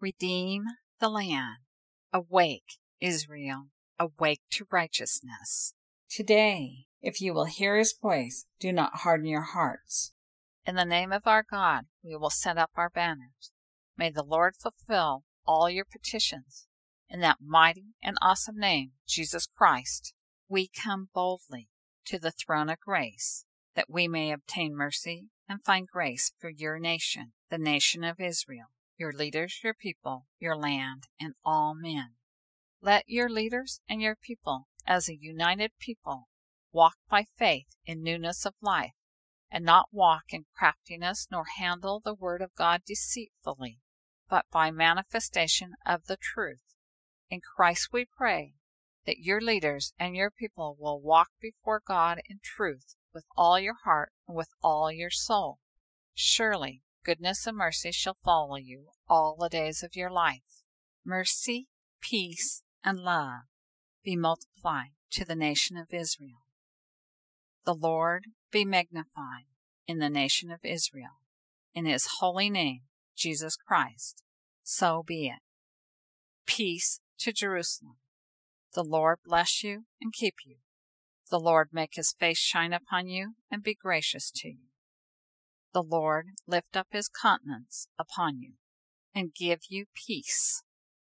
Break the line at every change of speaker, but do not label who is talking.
Redeem the land. Awake, Israel, awake to righteousness.
Today, if you will hear his voice, do not harden your hearts.
In the name of our God, we will set up our banners. May the Lord fulfill all your petitions. In that mighty and awesome name, Jesus Christ, we come boldly to the throne of grace, that we may obtain mercy and find grace for your nation, the nation of Israel, your leaders, your people, your land, and all men. Let your leaders and your people, as a united people, walk by faith in newness of life, and not walk in craftiness nor handle the word of God deceitfully, but by manifestation of the truth. In Christ we pray that your leaders and your people will walk before God in truth with all your heart and with all your soul. Surely goodness and mercy shall follow you all the days of your life. Mercy, peace, and love be multiplied to the nation of Israel. The Lord be magnified in the nation of Israel. In his holy name, Jesus Christ, so be it. Peace to Jerusalem. The Lord bless you and keep you. The Lord make his face shine upon you and be gracious to you. The Lord lift up his countenance upon you and give you peace.